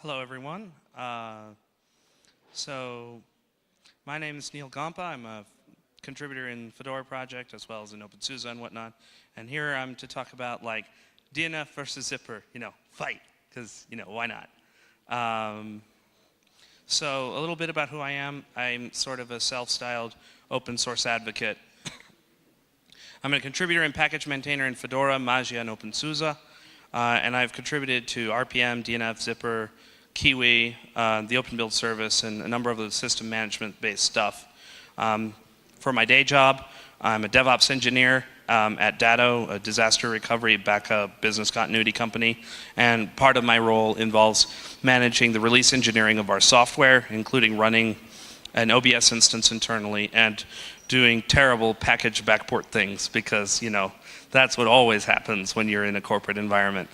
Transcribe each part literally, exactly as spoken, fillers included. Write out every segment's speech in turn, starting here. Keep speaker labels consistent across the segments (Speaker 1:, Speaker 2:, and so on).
Speaker 1: Hello, everyone. Uh, so, my name is Neil Gompa. I'm a contributor in Fedora project as well as in OpenSUSE and whatnot. And here I'm to talk about like D N F versus Zypper. You know, fight, because you know why not? Um, so a little bit about who I am. I'm sort of a self-styled open source advocate. I'm a contributor and package maintainer in Fedora, Magia, and OpenSUSE. Uh, and I've contributed to R P M, D N F, Zypper, Kiwi, uh, the Open Build service, and a number of the system management-based stuff. Um, for my day job, I'm a DevOps engineer um, at Datto, a disaster recovery backup business continuity company. And part of my role involves managing the release engineering of our software, including running an O B S instance internally and doing terrible package backport things because, you know, that's what always happens when you're in a corporate environment.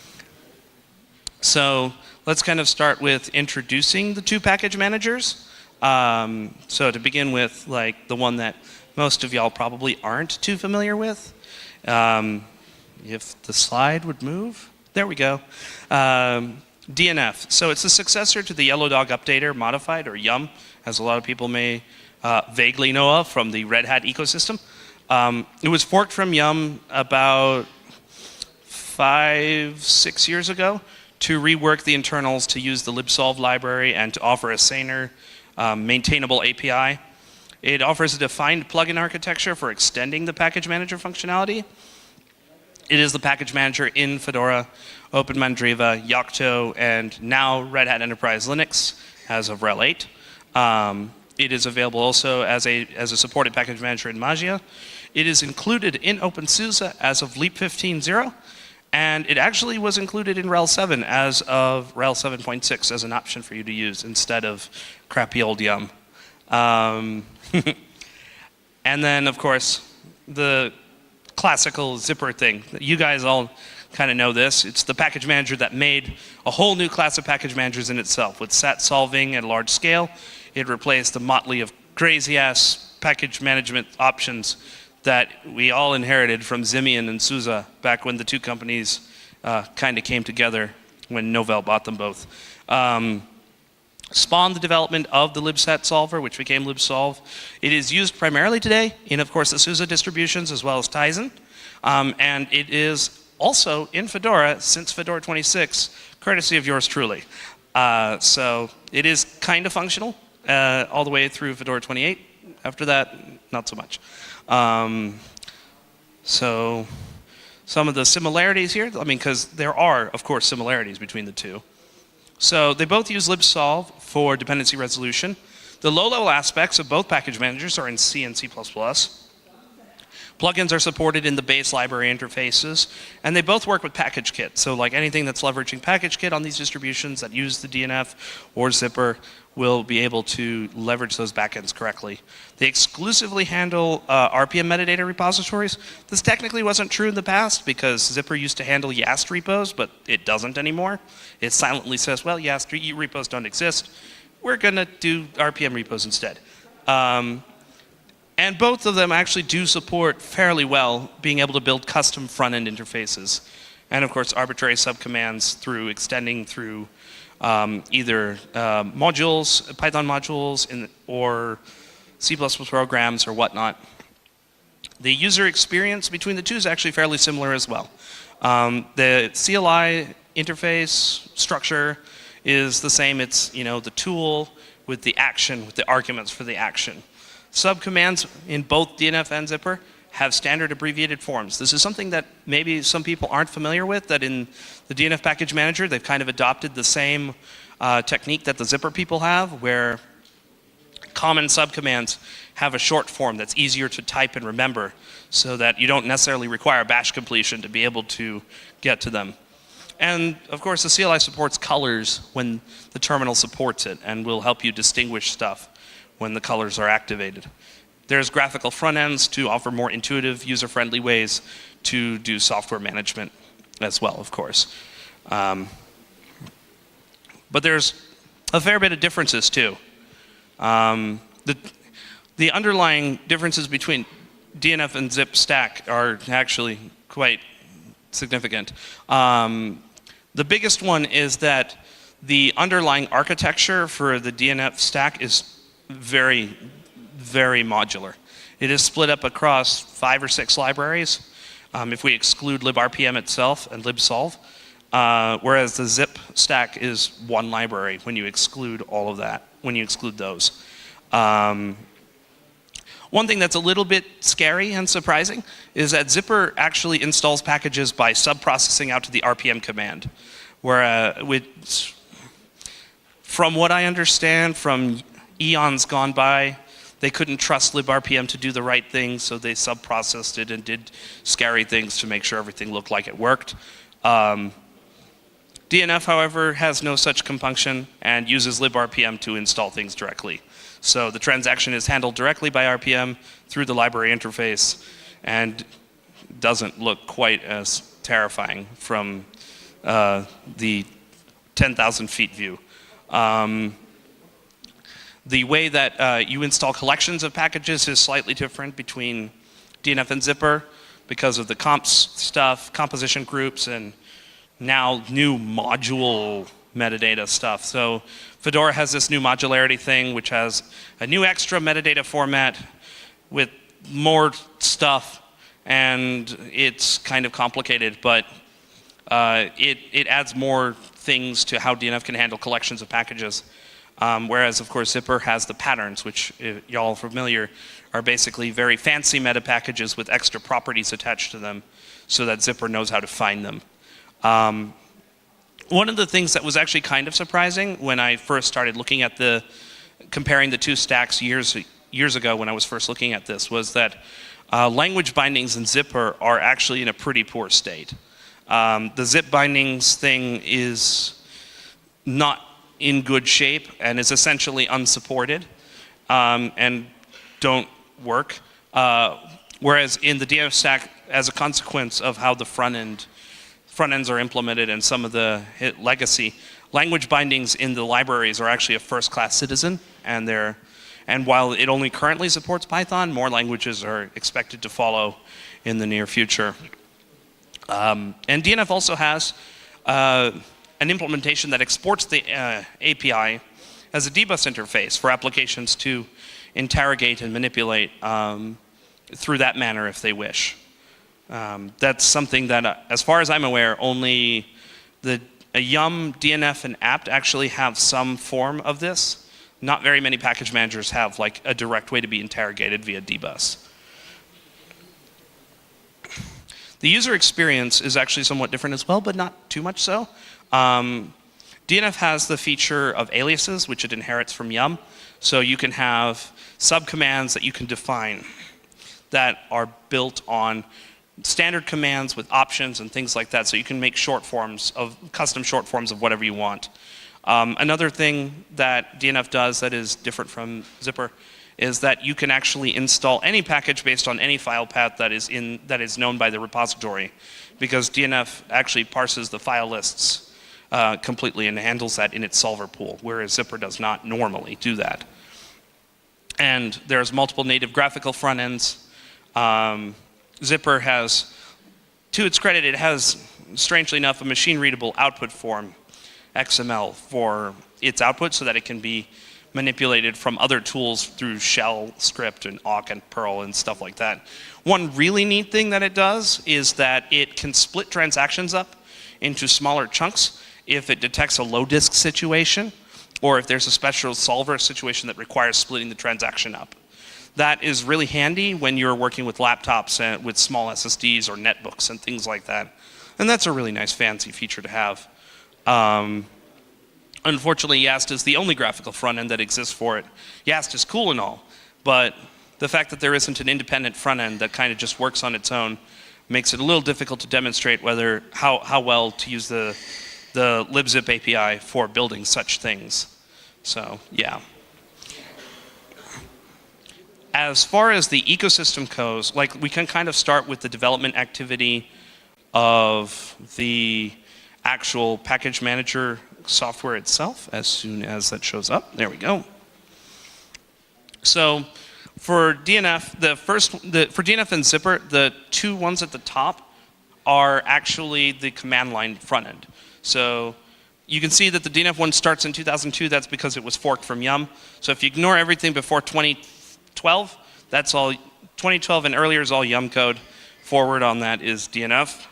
Speaker 1: So let's kind of start with introducing the two package managers. Um, so to begin with, like the one that most of y'all probably aren't too familiar with. Um, if the slide would move. There we go. Um, D N F. So it's the successor to the Yellow Dog Updater Modified, or Yum, as a lot of people may uh, vaguely know of from the Red Hat ecosystem. Um, it was forked from Yum about five, six years ago to rework the internals to use the libsolve library and to offer a saner, um, maintainable A P I. It offers a defined plugin architecture for extending the package manager functionality. It is the package manager in Fedora, OpenMandriva, Yocto, and now Red Hat Enterprise Linux as of RHEL eight. Um, it is available also as a, as a supported package manager in Magia. It is included in OpenSUSE as of Leap fifteen point zero. And it actually was included in RHEL seven as of RHEL seven point six as an option for you to use instead of crappy old Yum. Um, and then, of course, the classical Zypper thing. You guys all kind of know this. It's the package manager that made a whole new class of package managers in itself. With sat solving at a large scale, it replaced the motley of crazy-ass package management options that we all inherited from Zimian and SUSE back when the two companies uh, kind of came together when Novell bought them both. Um, spawned the development of the libsat solver, which became libsolve. It is used primarily today in, of course, the SUSE distributions as well as Tizen. Um, and it is also in Fedora since Fedora twenty-six, courtesy of yours truly. Uh, so it is kind of functional uh, all the way through Fedora twenty-eight. After that, not so much. Um, so some of the similarities here, I mean, because there are, of course, similarities between the two. So they both use libsolve for dependency resolution. The low-level aspects of both package managers are in C and C plus plus. Plugins are supported in the base library interfaces, and they both work with PackageKit. So like anything that's leveraging PackageKit on these distributions that use the D N F or Zypper will be able to leverage those backends correctly. They exclusively handle uh, R P M metadata repositories. This technically wasn't true in the past because Zypper used to handle YAST repos, but it doesn't anymore. It silently says, well, YAST repos don't exist. We're going to do R P M repos instead. Um, And both of them actually do support fairly well being able to build custom front-end interfaces. And of course, arbitrary subcommands through extending through um, either uh, modules, Python modules, in, or C plus plus programs or whatnot. The user experience between the two is actually fairly similar as well. Um, the C L I interface structure is the same. It's, you know, the tool with the action, with the arguments for the action. Subcommands in both D N F and Zypper have standard abbreviated forms. This is something that maybe some people aren't familiar with, that in the D N F package manager, they've kind of adopted the same uh, technique that the Zypper people have, where common subcommands have a short form that's easier to type and remember so that you don't necessarily require bash completion to be able to get to them. And of course, the C L I supports colors when the terminal supports it and will help you distinguish stuff when the colors are activated. There's graphical front ends to offer more intuitive, user-friendly ways to do software management as well, of course. Um, but there's a fair bit of differences too. Um, the, the underlying differences between D N F and Zip stack are actually quite significant. Um, the biggest one is that The underlying architecture for the D N F stack is very, very modular. It is split up across five or six libraries, um, if we exclude librpm itself and libsolv, uh, whereas the zip stack is one library when you exclude all of that, when you exclude those. Um, one thing that's a little bit scary and surprising is that Zypper actually installs packages by sub-processing out to the R P M command, where uh, with, from what I understand from eons gone by, they couldn't trust librpm to do the right thing, so they sub-processed it and did scary things to make sure everything looked like it worked. Um, D N F, however, has no such compunction and uses librpm to install things directly. So the transaction is handled directly by R P M through the library interface and doesn't look quite as terrifying from uh, the ten thousand feet view. Um, The way that uh, you install collections of packages is slightly different between D N F and Zypper because of the comps stuff, composition groups, and now new module metadata stuff. So Fedora has this new modularity thing, which has a new extra metadata format with more stuff, and it's kind of complicated, but uh, it, it adds more things to how D N F can handle collections of packages. Um, whereas, of course, Zypper has the patterns, which, if y'all are familiar, are basically very fancy meta packages with extra properties attached to them so that Zypper knows how to find them. Um, one of the things that was actually kind of surprising when I first started looking at the, comparing the two stacks years, years ago when I was first looking at this, was that uh, language bindings in Zypper are actually in a pretty poor state. Um, the zip bindings thing is not in good shape and is essentially unsupported um, and don't work. Uh, whereas in the D N F stack, as a consequence of how the front end front ends are implemented and some of the legacy, language bindings in the libraries are actually a first-class citizen, and they're and while it only currently supports Python, more languages are expected to follow in the near future. Um, and D N F also has uh, an implementation that exports the uh, A P I as a dbus interface for applications to interrogate and manipulate um, through that manner if they wish. Um, that's something that, uh, as far as I'm aware, only the a Yum, D N F, and apt actually have some form of this. Not very many package managers have like a direct way to be interrogated via dbus. The user experience is actually somewhat different as well, but not too much so. Um, D N F has the feature of aliases, which it inherits from Yum. So you can have subcommands that you can define that are built on standard commands with options and things like that. So you can make short forms of, custom short forms of whatever you want. Um, another thing that D N F does that is different from Zypper is that you can actually install any package based on any file path that is in that is known by the repository, because D N F actually parses the file lists uh, completely and handles that in its solver pool, whereas Zypper does not normally do that. And there's multiple native graphical front ends. Um, Zypper has, to its credit, it has, strangely enough, a machine-readable output form, X M L, for its output so that it can be manipulated from other tools through shell script and awk and Perl and stuff like that. One really neat thing that it does is that it can split transactions up into smaller chunks if it detects a low disk situation, or if there's a special solver situation that requires splitting the transaction up. That is really handy when you're working with laptops and with small S S Ds or netbooks and things like that. And that's a really nice fancy feature to have. Um, unfortunately, Yast is the only graphical front end that exists for it. Yast is cool and all, but the fact that there isn't an independent front end that kind of just works on its own makes it a little difficult to demonstrate whether how, how well to use the, the libzip A P I for building such things. So, yeah. As far as the ecosystem goes, like we can kind of start with the development activity of the actual package manager software itself as soon as that shows up. There we go. So for D N F, the first, the, for D N F and Zypper, the two ones at the top are actually the command line front end. So You can see that the D N F one starts in two thousand two. That's because it was forked from Yum. So if you ignore everything before twenty twelve, that's all. twenty twelve and earlier is all Yum code. Forward on that is D N F.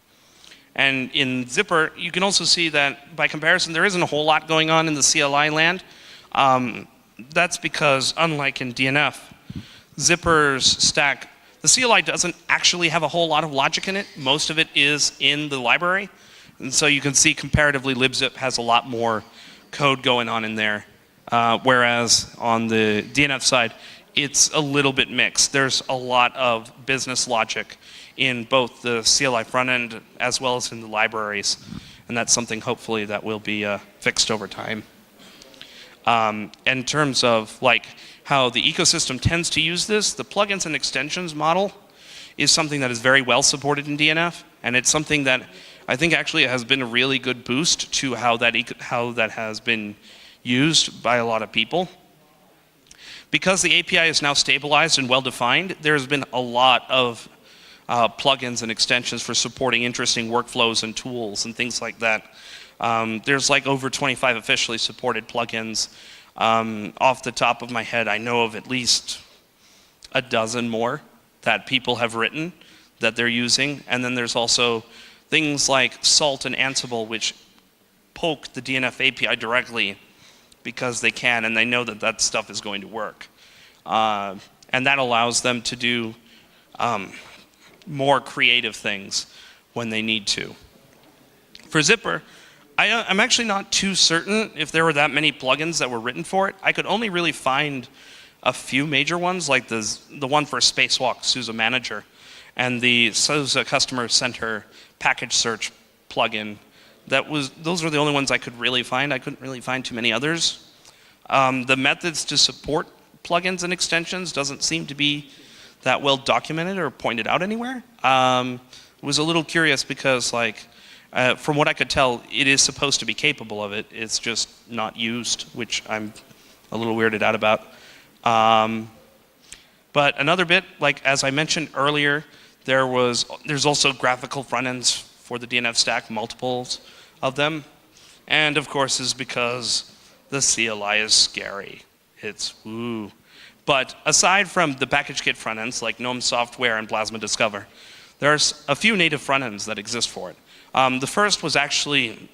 Speaker 1: And in Zypper, you can also see that by comparison, there isn't a whole lot going on in the C L I land. Um, that's because, unlike in D N F, Zypper's stack, the C L I doesn't actually have a whole lot of logic in it. Most of it is in the library. And so you can see comparatively, libzyp has a lot more code going on in there. Uh, whereas on the D N F side, it's a little bit mixed. There's a lot of business logic in both the C L I front end as well as in the libraries. And that's something hopefully that will be uh, fixed over time. Um, in terms of like how the ecosystem tends to use this, the plugins and extensions model is something that is very well supported in D N F. And it's something that I think actually has been a really good boost to how that, how that has been used by a lot of people. Because the A P I is now stabilized and well-defined, there's been a lot of uh, plugins and extensions for supporting interesting workflows and tools and things like that. Um, there's like over twenty-five officially supported plugins. Um, off the top of my head, I know of at least a dozen more that people have written that they're using. And then there's also things like Salt and Ansible, which poke the D N F A P I directly because they can, and they know that that stuff is going to work. Uh, and that allows them to do um, more creative things when they need to. For Zypper, I, uh, I'm actually not too certain if there were that many plugins that were written for it. I could only really find a few major ones, like the, the one for Spacewalk, SUSE Manager, and the SUSE Customer Center package search plugin. That was, those were the only ones I could really find. I couldn't really find too many others. Um, the methods to support plugins and extensions doesn't seem to be that well documented or pointed out anywhere. Um, was a little curious because, like, uh, from what I could tell, it is supposed to be capable of it. It's just not used, which I'm a little weirded out about. Um, but another bit, like as I mentioned earlier, there was there's also graphical front ends for the D N F stack, multiples of them, and of course is because the C L I is scary. It's woo. But aside from the package kit front ends like GNOME Software and Plasma Discover, there's a few native front ends that exist for it. Um, the first was actually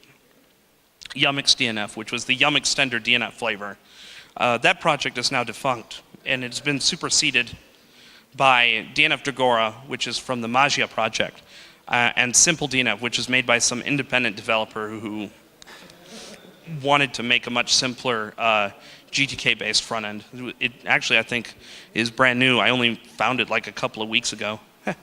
Speaker 1: Yummx D N F, which was the Yum Extender D N F flavor. Uh, that project is now defunct, and it's been superseded by D N F Dragora, which is from the Magia project, uh, and Simple D N F, which is made by some independent developer who wanted to make a much simpler uh, G T K-based front end. It actually, I think, is brand new. I only found it like a couple of weeks ago.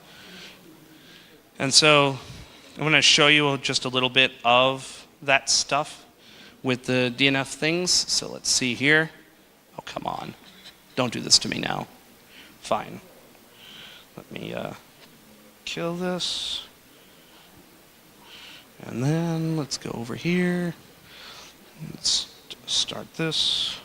Speaker 1: And so I'm going to show you just a little bit of that stuff with the D N F things. So let's see here. Oh, come on. Don't do this to me now. Fine. Let me uh, kill this. And then let's go over here. Let's start this.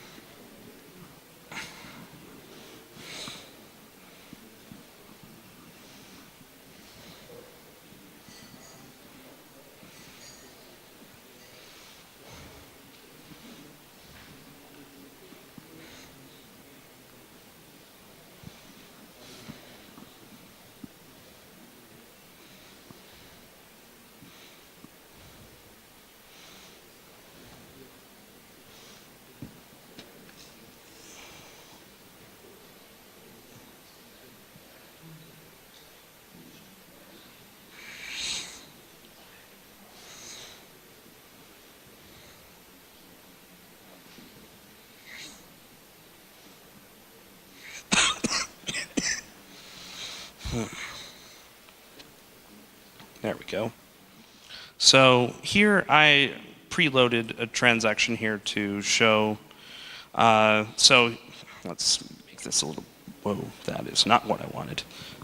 Speaker 1: There we go. So here I preloaded a transaction here to show. Uh, so let's make this a little. Whoa, that is not what I wanted.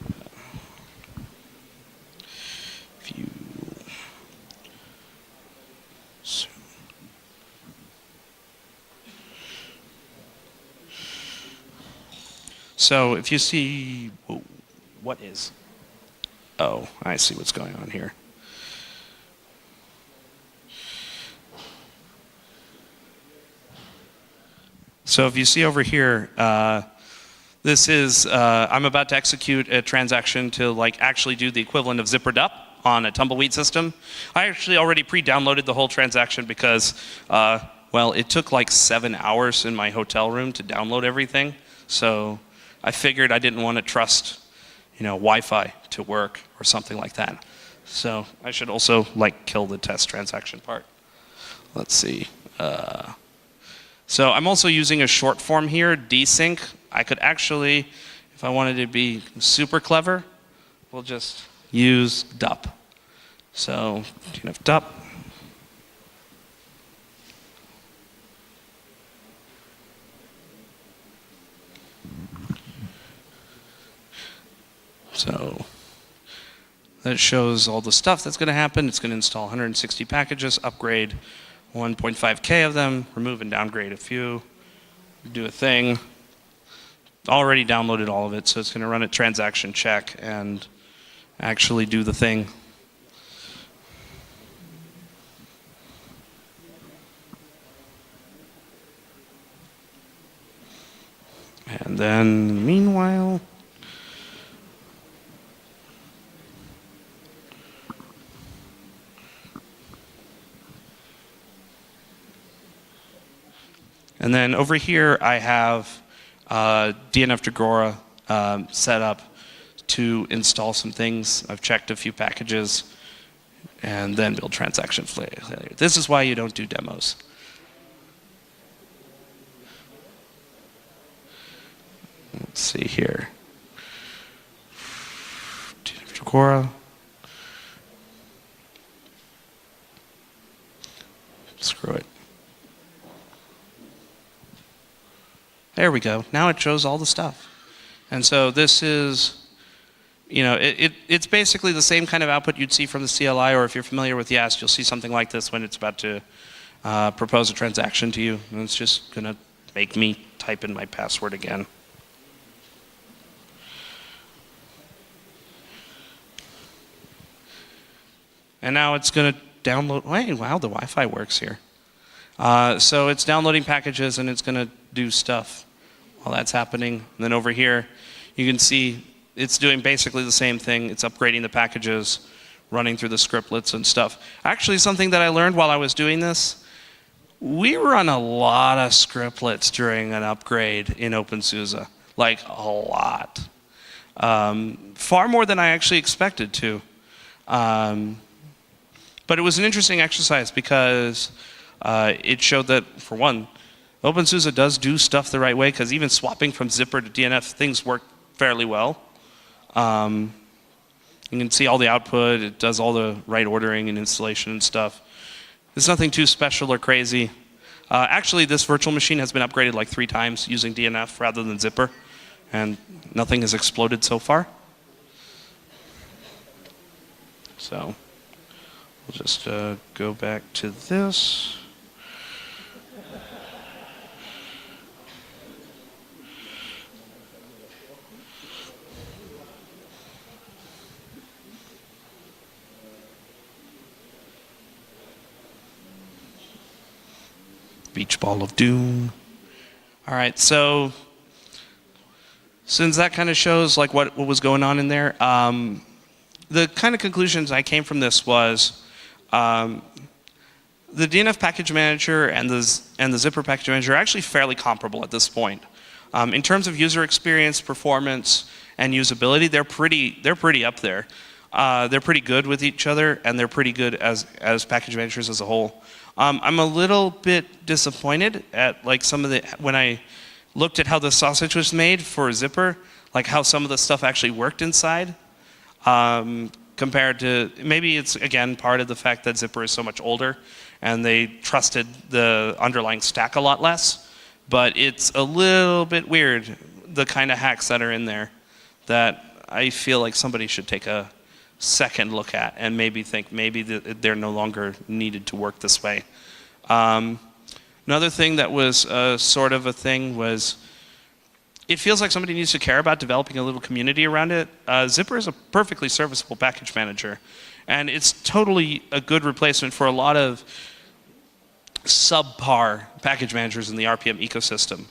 Speaker 1: View. So, so if you see, whoa, what is? Oh, I see what's going on here. So if you see over here, uh, this is, uh, I'm about to execute a transaction to like actually do the equivalent of zippered up on a Tumbleweed system. I actually already pre-downloaded the whole transaction because, uh, well, it took like seven hours in my hotel room to download everything. So I figured I didn't want to trust, you know, Wi-Fi to work or something like that. So I should also like kill the test transaction part. Let's see. Uh, so I'm also using a short form here, desync. I could actually, if I wanted to be super clever, we'll just use D U P. So D N F D U P. So that shows all the stuff that's going to happen. It's going to install one hundred sixty packages, upgrade one point five K of them, remove and downgrade a few, do a thing. Already downloaded all of it, so it's going to run a transaction check and actually do the thing. And then, meanwhile, and then over here I have uh, D N F Dragora um, set up to install some things. I've checked a few packages and then build transaction failure. This is why you don't do demos. Let's see here. D N F Dragora. Screw it. There we go. Now it shows all the stuff. And so this is, you know, it, it, it's basically the same kind of output you'd see from the C L I, or if you're familiar with Yast, you'll see something like this when it's about to uh, propose a transaction to you. And it's just going to make me type in my password again. And now it's going to download. Wait, wow, the Wi-Fi works here. Uh, so it's downloading packages and it's going to do stuff while that's happening. And then over here, you can see it's doing basically the same thing. It's upgrading the packages, running through the scriptlets and stuff. Actually, something that I learned while I was doing this, we run a lot of scriptlets during an upgrade in OpenSUSE, like a lot. Um, far more than I actually expected to. Um, but it was an interesting exercise because uh, it showed that, for one, OpenSUSE does do stuff the right way, because even swapping from Zypper to D N F, things work fairly well. Um, you can see all the output. It does all the right ordering and installation and stuff. There's nothing too special or crazy. Uh, actually, this virtual machine has been upgraded like three times using D N F rather than Zypper, and nothing has exploded so far. So we'll just uh, go back to this. Beach ball of doom. All right, so since that kind of shows like what, what was going on in there, um, the kind of conclusions I came from this was um, the D N F package manager and the, and the Zypper package manager are actually fairly comparable at this point. Um, in terms of user experience, performance, and usability, they're pretty, they're pretty up there. Uh, they're pretty good with each other, and they're pretty good as, as package managers as a whole. Um, I'm a little bit disappointed at like some of the, when I looked at how the sausage was made for Zypper, like how some of the stuff actually worked inside, um, compared to, maybe it's again part of the fact that Zypper is so much older and they trusted the underlying stack a lot less, but it's a little bit weird, the kind of hacks that are in there that I feel like somebody should take a second look at and maybe think maybe they're no longer needed to work this way. Um, another thing that was uh, sort of a thing was it feels like somebody needs to care about developing a little community around it. Uh, Zypper is a perfectly serviceable package manager, and it's totally a good replacement for a lot of subpar package managers in the R P M ecosystem.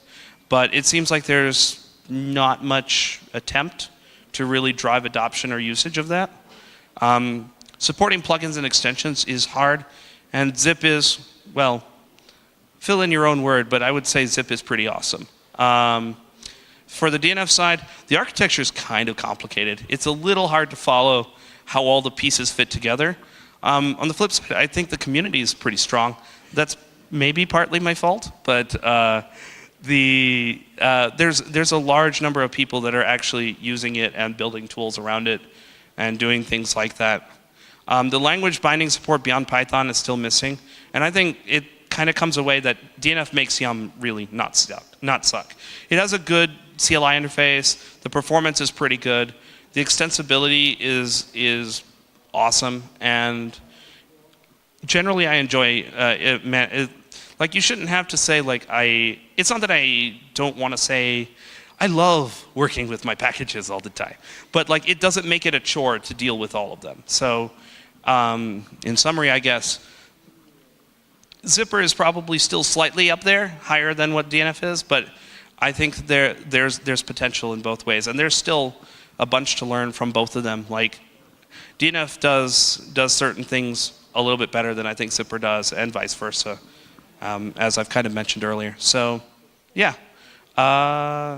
Speaker 1: but it seems like there's not much attempt to really drive adoption or usage of that. Um, supporting plugins and extensions is hard, and Zip is, well, fill in your own word, but I would say Zip is pretty awesome. Um, for the D N F side, the architecture is kind of complicated. It's a little hard to follow how all the pieces fit together. Um, on the flip side, I think the community is pretty strong. That's maybe partly my fault, but uh, the uh, there's there's a large number of people that are actually using it and building tools around it and doing things like that. Um, the language binding support beyond Python is still missing, and I think it kind of comes away that D N F makes Yum really not suck. Not suck. It has a good C L I interface. The performance is pretty good. The extensibility is is awesome, and generally I enjoy uh, it, man, it. Like, you shouldn't have to say, like, I. It's not that I don't want to say I love working with my packages all the time, but like, it doesn't make it a chore to deal with all of them. So, um, in summary, I guess Zypper is probably still slightly up there, higher than what D N F is, but I think there there's there's potential in both ways, and there's still a bunch to learn from both of them. Like, D N F does does certain things a little bit better than I think Zypper does, and vice versa, um, as I've kind of mentioned earlier. So, yeah. Uh,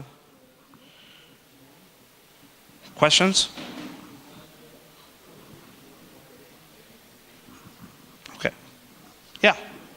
Speaker 1: questions? Okay. Yeah.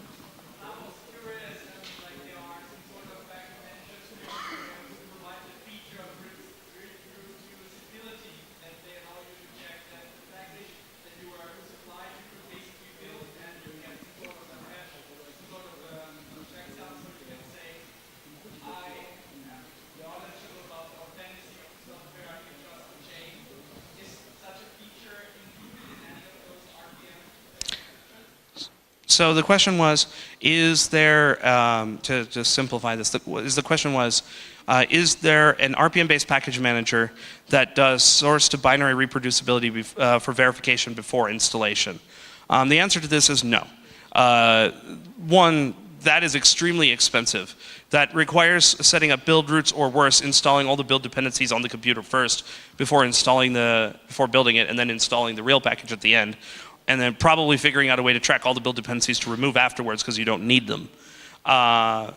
Speaker 1: So the question was, is there, um, to, to simplify this, the, is the question was, uh, is there an R P M-based package manager that does source to binary reproducibility bef uh, for verification before installation? Um, the answer to this is no. Uh, one, that is extremely expensive. That requires setting up build routes, or worse, installing all the build dependencies on the computer first before installing the, before building it, and then installing the real package at the end. And then probably figuring out a way to track all the build dependencies to remove afterwards because you don't need them. Uh,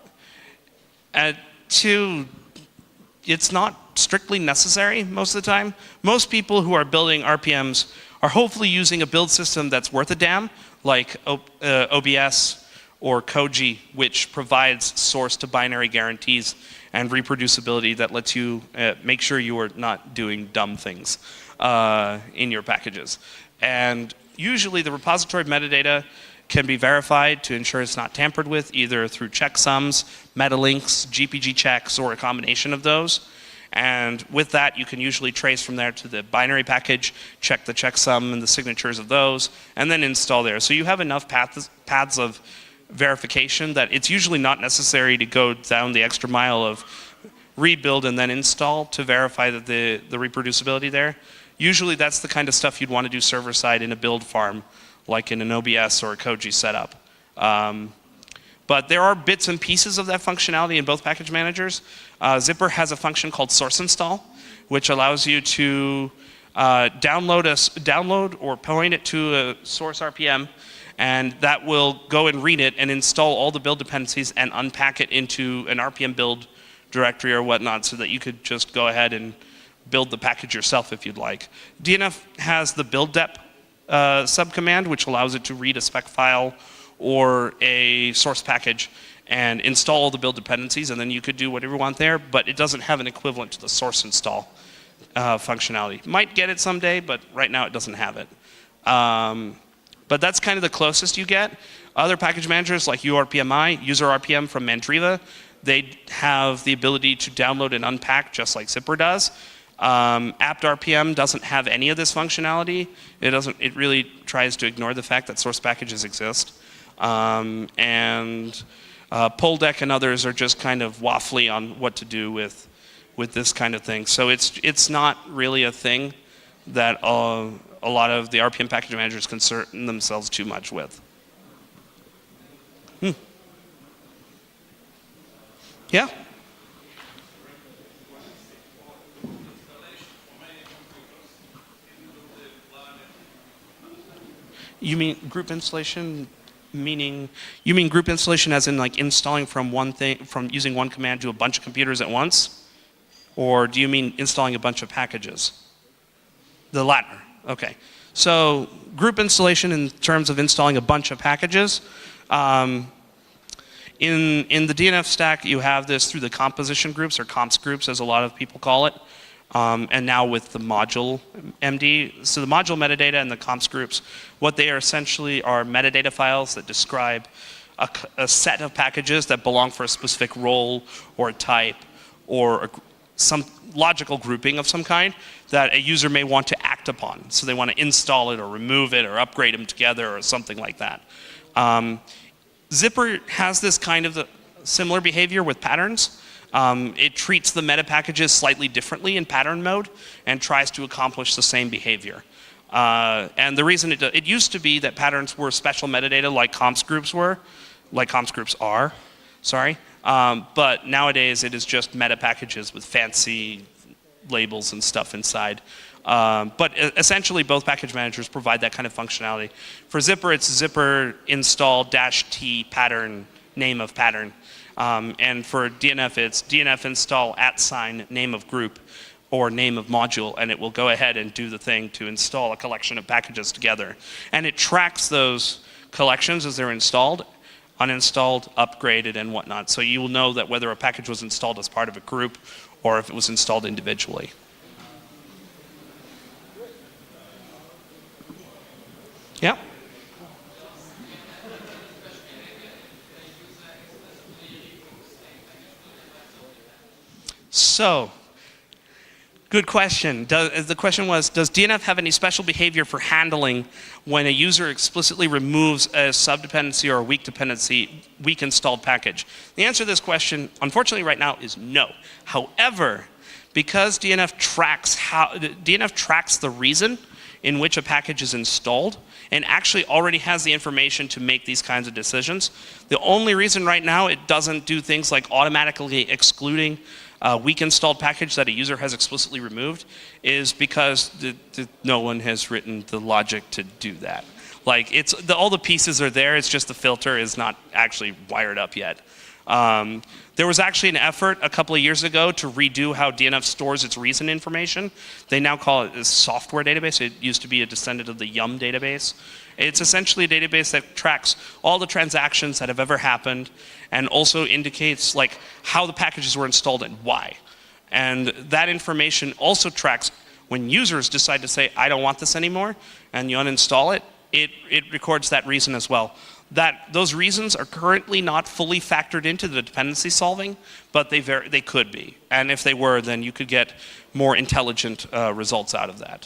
Speaker 1: and two, it's not strictly necessary most of the time. Most people who are building R P Ms are hopefully using a build system that's worth a damn, like o uh, O B S or Koji, which provides source to binary guarantees and reproducibility that lets you uh, make sure you are not doing dumb things uh, in your packages. And usually the repository metadata can be verified to ensure it's not tampered with, either through checksums, metalinks, G P G checks, or a combination of those. And with that, you can usually trace from there to the binary package, check the checksum and the signatures of those, and then install there. So you have enough paths, paths of verification that it's usually not necessary to go down the extra mile of rebuild and then install to verify that the, the reproducibility there. Usually that's the kind of stuff you'd want to do server-side in a build farm, like in an O B S or a Koji setup. Um, but there are bits and pieces of that functionality in both package managers. Uh, Zypper has a function called source install, which allows you to uh, download, a, download or point it to a source R P M, and that will go and read it and install all the build dependencies and unpack it into an R P M build directory or whatnot, so that you could just go ahead and build the package yourself if you'd like. D N F has the build dep uh, subcommand, which allows it to read a spec file or a source package and install all the build dependencies, and then you could do whatever you want there, but it doesn't have an equivalent to the source install uh, functionality. Might get it someday, but right now it doesn't have it. Um, but that's kind of the closest you get. Other package managers like U R P M I, User R P M from Mandriva, they have the ability to download and unpack just like Zypper does. Um, apt R P M doesn't have any of this functionality. It doesn't. It really tries to ignore the fact that source packages exist. Um, and uh, Poldeck and others are just kind of waffly on what to do with with this kind of thing. So it's it's not really a thing that uh, a lot of the R P M package managers concern themselves too much with. Hmm. Yeah. You mean group installation, meaning, you mean group installation as in like installing from one thing, from using one command to a bunch of computers at once? Or do you mean installing a bunch of packages? The latter, okay. So group installation in terms of installing a bunch of packages. Um, in, in the D N F stack, you have this through the composition groups, or comps groups as a lot of people call it. Um, and now with the module M D. So the module metadata and the comps groups, what they are essentially are metadata files that describe a, a set of packages that belong for a specific role or a type or a, some logical grouping of some kind that a user may want to act upon. So they want to install it or remove it or upgrade them together or something like that. Um, Zypper has this kind of the similar behavior with patterns. Um, it treats the meta packages slightly differently in pattern mode and tries to accomplish the same behavior. Uh, and the reason it, do, it used to be that patterns were special metadata like comps groups were, like comps groups are, sorry. Um, but nowadays it is just meta packages with fancy labels and stuff inside. Um, but essentially both package managers provide that kind of functionality. For Zypper, it's Zypper install dash T pattern, name of pattern. Um, and for D N F, it's D N F install at sign name of group or name of module, and it will go ahead and do the thing to install a collection of packages together. And it tracks those collections as they're installed, uninstalled, upgraded, and whatnot. So you will know that whether a package was installed as part of a group or if it was installed individually. Yeah? So, good question. Does, the question was, does D N F have any special behavior for handling when a user explicitly removes a subdependency or a weak dependency, weak installed package? The answer to this question, unfortunately right now, is no. However, because D N F tracks how, D N F tracks the reason in which a package is installed and actually already has the information to make these kinds of decisions. The only reason right now it doesn't do things like automatically excluding a weak installed package that a user has explicitly removed is because the, the, no one has written the logic to do that. Like it's the, all the pieces are there, it's just the filter is not actually wired up yet. Um, there was actually an effort a couple of years ago to redo how D N F stores its reason information. They now call it a software database. It used to be a descendant of the Yum database. It's essentially a database that tracks all the transactions that have ever happened and also indicates like how the packages were installed and why. And that information also tracks when users decide to say, I don't want this anymore, and you uninstall it, it, it records that reason as well. That those reasons are currently not fully factored into the dependency solving, but they, ver they could be. And if they were, then you could get more intelligent uh, results out of that.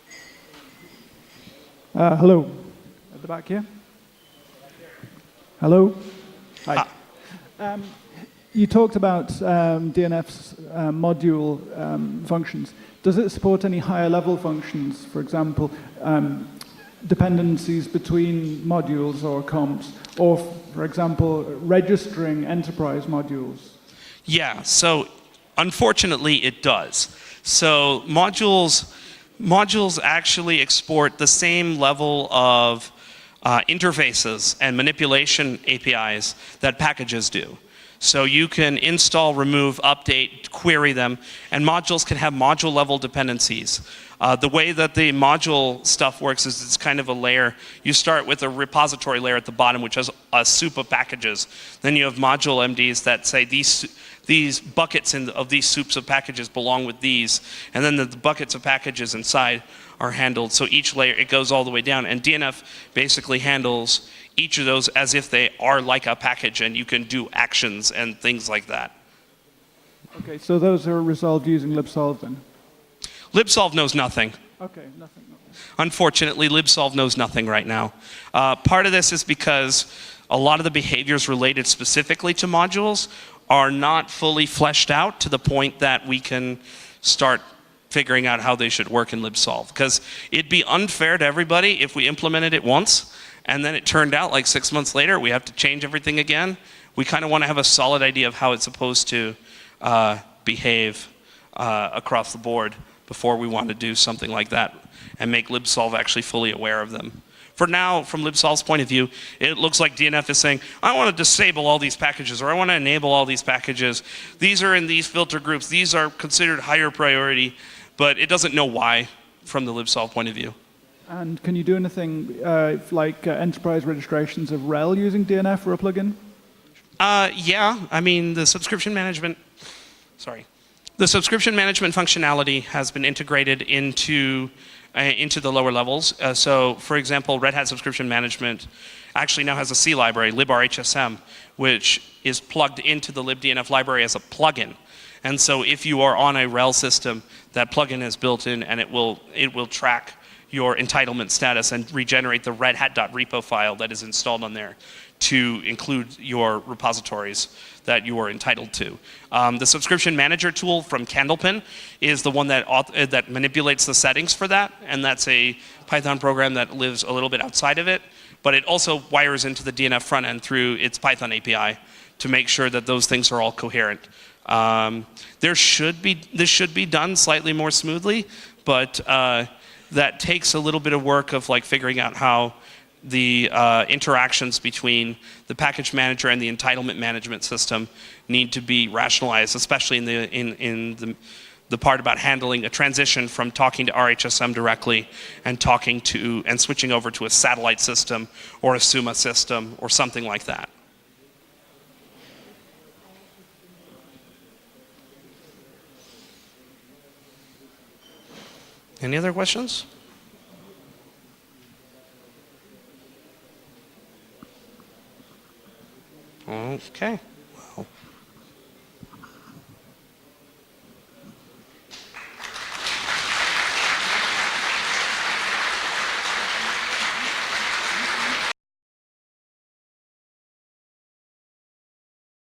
Speaker 2: Uh, hello. At the back here. Hello. Hi.
Speaker 1: Ah.
Speaker 2: Um, you talked about um, D N F's uh, module um, functions. Does it support any higher level functions, for example, um, dependencies between modules or comps, or, for example, registering enterprise modules?
Speaker 1: Yeah, so unfortunately it does. So modules, modules actually export the same level of uh, interfaces and manipulation A P Is that packages do. So you can install, remove, update, query them, and modules can have module level dependencies. Uh, the way that the module stuff works is it's kind of a layer. You start with a repository layer at the bottom, which has a soup of packages. Then you have module M Ds that say these, these buckets in the, of these soups of packages belong with these, and then the, the buckets of packages inside are handled. So each layer, it goes all the way down, and D N F basically handles each of those as if they are like a package, and you can do actions and things like that.
Speaker 2: Okay, so those are resolved using libsolve then?
Speaker 1: libsolve knows nothing.
Speaker 2: Okay, nothing. nothing.
Speaker 1: Unfortunately, libsolve knows nothing right now. Uh, part of this is because a lot of the behaviors related specifically to modules are not fully fleshed out to the point that we can start figuring out how they should work in libsolve. Because it'd be unfair to everybody if we implemented it once and then it turned out like six months later we have to change everything again. We kind of want to have a solid idea of how it's supposed to uh, behave uh, across the board before we want to do something like that and make libsolve actually fully aware of them. for now, from libsolv's point of view, it looks like D N F is saying, I want to disable all these packages, or I want to enable all these packages. These are in these filter groups. These are considered higher priority, but it doesn't know why from the libsolv point of view.
Speaker 2: And can you do anything uh, like uh, enterprise registrations of rel using D N F or a plugin?
Speaker 1: Uh, yeah, I mean, the subscription management, sorry. The subscription management functionality has been integrated into, uh, into the lower levels. Uh, so, for example, Red Hat Subscription Management actually now has a C library, librhsm, which is plugged into the libdnf library as a plugin. And so if you are on a rel system, that plugin is built in and it will, it will track your entitlement status and regenerate the red hat.repo file that is installed on there to include your repositories that you are entitled to. Um, the subscription manager tool from Candlepin is the one that, auth- uh, that manipulates the settings for that, and that's a Python program that lives a little bit outside of it, but it also wires into the D N F front end through its Python A P I to make sure that those things are all coherent. Um, there should be, this should be done slightly more smoothly, but uh, that takes a little bit of work of like figuring out how the uh, interactions between the package manager and the entitlement management system need to be rationalized, especially in the in in the the part about handling a transition from talking to R H S M directly and talking to and switching over to a satellite system or a SUMA system or something like that. Any other questions? Okay. Well.